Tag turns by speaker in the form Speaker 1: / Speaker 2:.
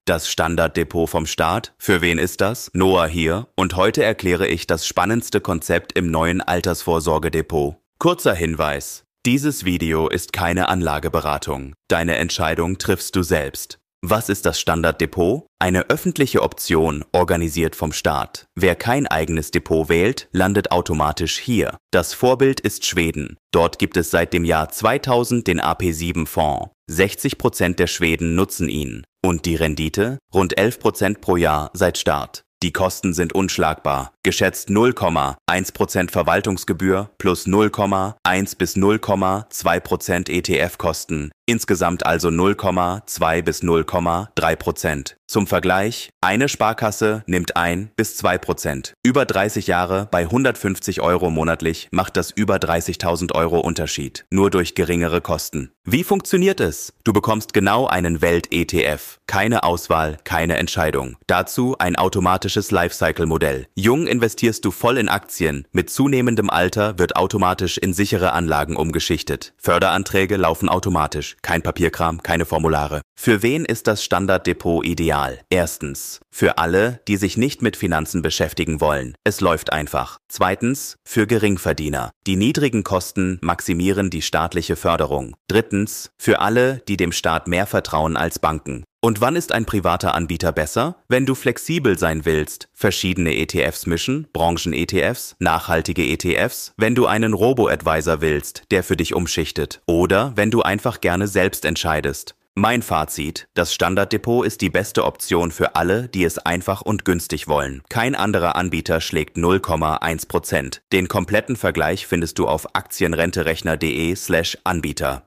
Speaker 1: Das Standarddepot vom Staat? Für wen ist das? Noah hier und heute erkläre ich das spannendste Konzept im neuen Altersvorsorgedepot. Kurzer Hinweis: Dieses Video ist keine Anlageberatung. Deine Entscheidung triffst du selbst. Was ist das Standarddepot? Eine öffentliche Option, organisiert vom Staat. Wer kein eigenes Depot wählt, landet automatisch hier. Das Vorbild ist Schweden. Dort gibt es seit dem Jahr 2000 den AP7-Fonds. 60% der Schweden nutzen ihn. Und die Rendite? Rund 11% pro Jahr seit Start. Die Kosten sind unschlagbar. Geschätzt 0,1% Verwaltungsgebühr plus 0,1 bis 0,2% ETF-Kosten. Insgesamt also 0,2 bis 0,3%. Zum Vergleich, eine Sparkasse nimmt 1 bis 2%. Über 30 Jahre bei 150 € monatlich macht das über 30.000 € Unterschied. Nur durch geringere Kosten. Wie funktioniert es? Du bekommst genau einen Welt-ETF. Keine Auswahl, keine Entscheidung. Dazu ein automatisches Lifecycle-Modell. Jung investierst du voll in Aktien. Mit zunehmendem Alter wird automatisch in sichere Anlagen umgeschichtet. Förderanträge laufen automatisch. Kein Papierkram, keine Formulare. Für wen ist das Standarddepot ideal? Erstens, für alle, die sich nicht mit Finanzen beschäftigen wollen. Es läuft einfach. Zweitens, für Geringverdiener. Die niedrigen Kosten maximieren die staatliche Förderung. Drittens, für alle, die dem Staat mehr vertrauen als Banken. Und wann ist ein privater Anbieter besser? Wenn du flexibel sein willst, verschiedene ETFs mischen, Branchen-ETFs, nachhaltige ETFs, wenn du einen Robo-Advisor willst, der für dich umschichtet, oder wenn du einfach gerne selbst entscheidest. Mein Fazit: Das Standarddepot ist die beste Option für alle, die es einfach und günstig wollen. Kein anderer Anbieter schlägt 0,1%. Den kompletten Vergleich findest du auf aktienrenterechner.de/Anbieter.